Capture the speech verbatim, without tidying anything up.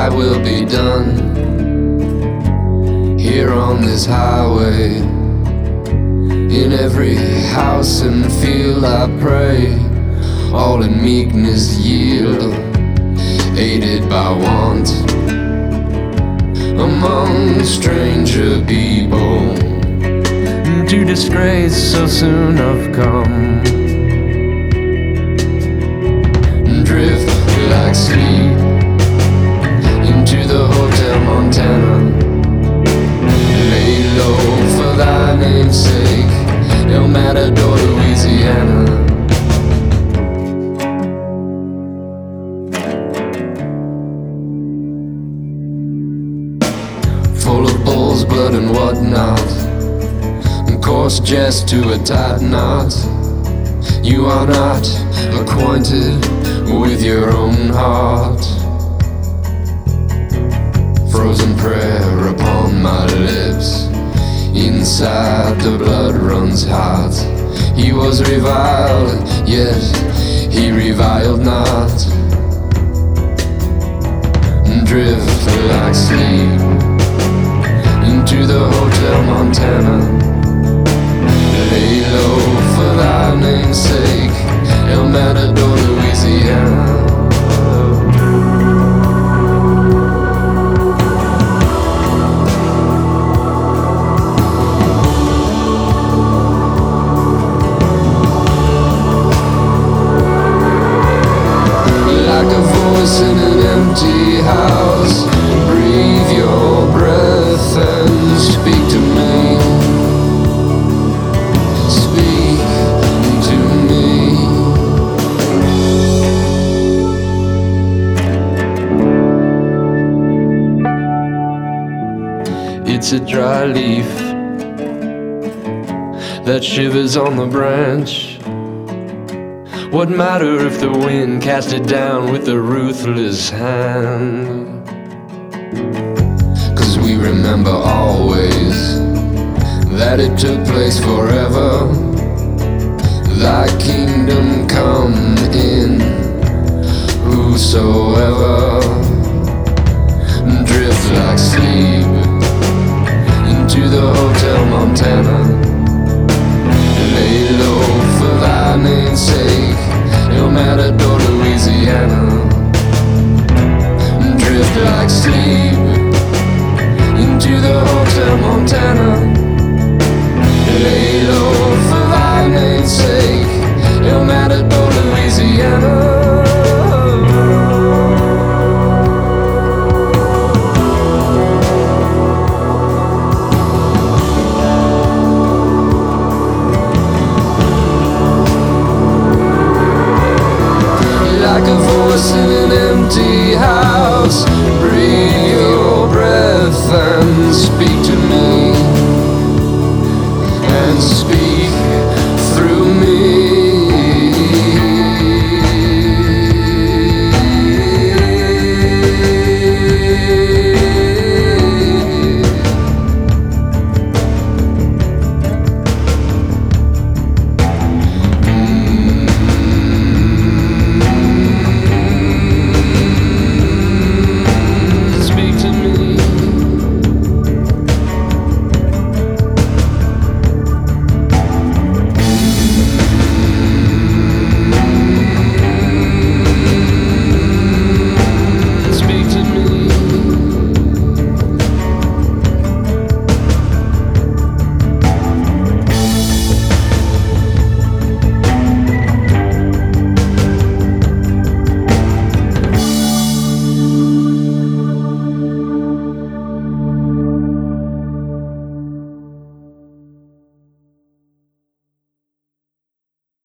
thy will be done here on this highway. In every house and field I pray, all in meekness yield, aided by want. Among stranger people, to disgrace so soon have come. Drift like sleep into the Hotel Montana. Lay low for thy name's sake, El Matador, Louisiana. Full of bull's blood and whatnot, coarse jest to a tight knot. You are not acquainted with your own heart. Frozen prayer upon my lips, inside the blood runs hot. He was reviled, yet he reviled not. Drift like sleep into the Hotel Montana. Lay low for thy name's sake, El Matador, Louisiana. Like a voice in an empty house, breathe your breath and speak to me. Speak to me. It's a dry leaf that shivers on the branch. What matter if the wind cast it down with a ruthless hand? 'Cause we remember always that it took place forever. Thy kingdom come in, whosoever. Drift like sleep into the Hotel Montana. Lay low for thy name's sake, El Matador, Louisiana. Drift like sleep into the Hotel Montana. Lay low for thy name's sake, El Matador, Louisiana. Like a voice in an empty house, breathe your breath and speak